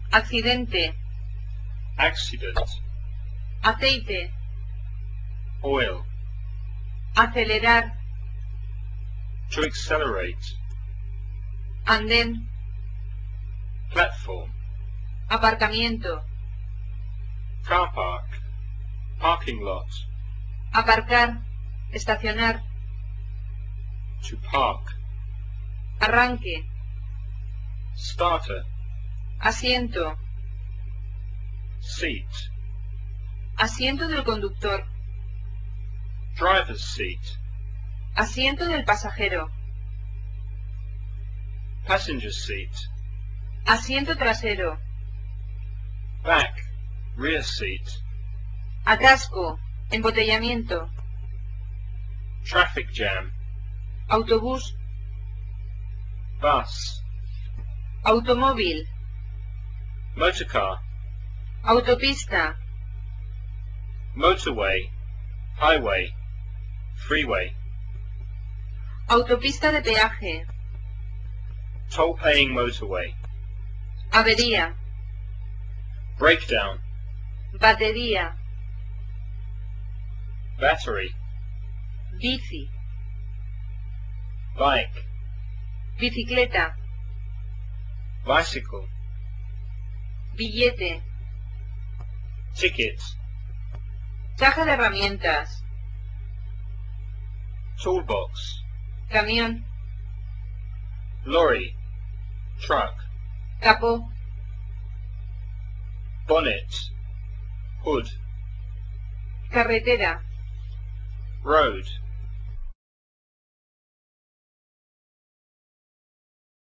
accidente, accident, aceite, oil, acelerar, to accelerate, andén, platform, aparcamiento, car park, parking lot, aparcar, estacionar, to park, arranque, starter, asiento, seat, asiento del conductor, driver's seat, asiento del pasajero, passenger seat, asiento trasero, back, rear seat, atasco, embotellamiento, traffic jam, autobús, bus, automóvil, motorcar, autopista, motorway, highway, freeway, autopista de peaje, toll-paying motorway, avería, breakdown, batería, battery, bici, bike, bicicleta, bicycle, billete, ticket, caja de herramientas, toolbox, camión, lorry, truck, capó, bonnet, hood, carretera, road,